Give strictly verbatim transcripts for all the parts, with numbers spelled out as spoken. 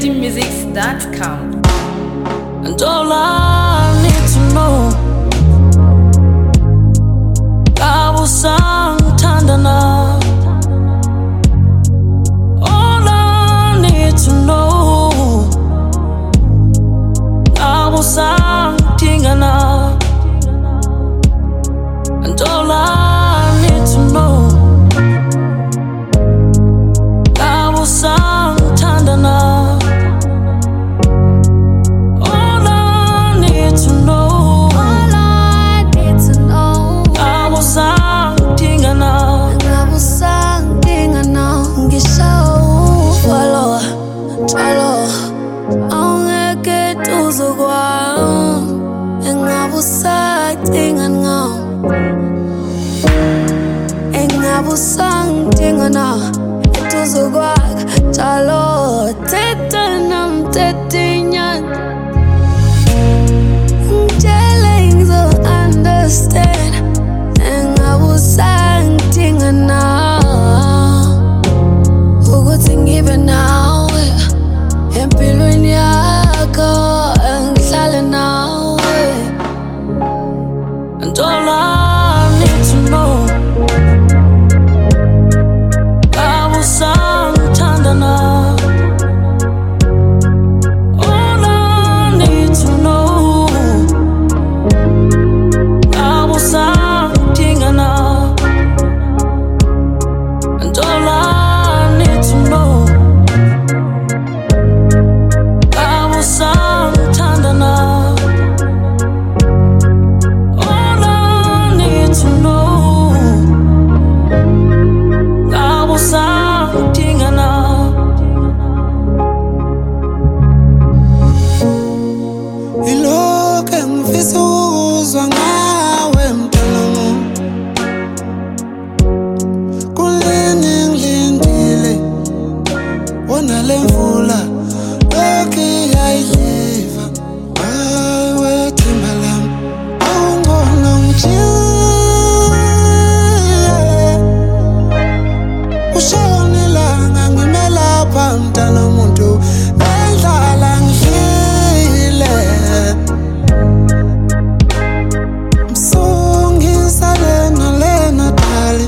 virgin musics dot com. And all I need to know, Gabo sang tandana. All I need to know, Gabo sang tingana. And all I need to know, Gabo sang tandana. All I need to know, all I need to know, Gabo sang tingana. Gabo sang tingana. Ngisho follow, follow, ongeke tuzokwa. Gabo sang tingana. Gabo sang tingana. Tuzokwa, chalo, tetanam tetinyan. Telling to understand, and I was acting now. Who could think even now? And Pilwin Yako and Sally now. And all I need to know, Gabo sang tandana. All I need to know, Gabo sang tingana. And all I need to know, Gabo sang tandana. All I need to know, Gabo sang tingana. Iloke ngifisa ukuzwa ngawe mntanamu, kuleni ngilindile wona le mvula lokhu yayiva. Awe themba lami awungona ngijike, ushone langa ngime lapha mntanamuntu, ngendlala ngidlile. Msungisa lena lena dali,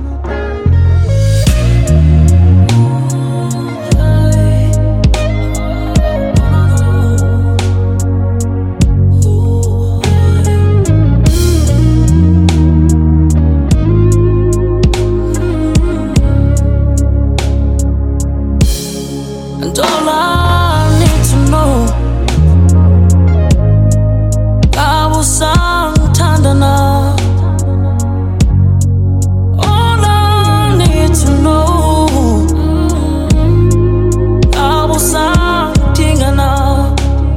and all I need to know, Gabo sang tandana. All I need to know, Gabo sang tingana.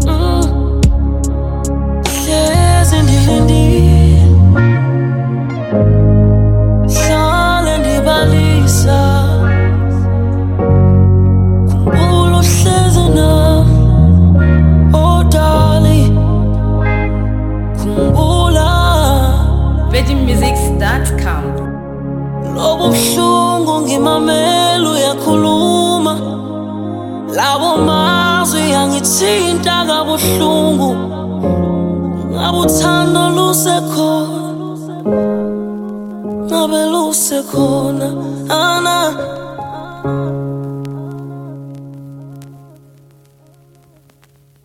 Hlezi ndilindile, hlale ndibalisa. Khumbula uhlezi nami, oh darling. Khumbula virgin musics dot com. lobo buhlungu ngimamela uyakhuluma, labo mazwi yangithinta kabuhlungu. Ngabe uthando lusekhona, ngabe lusekhona.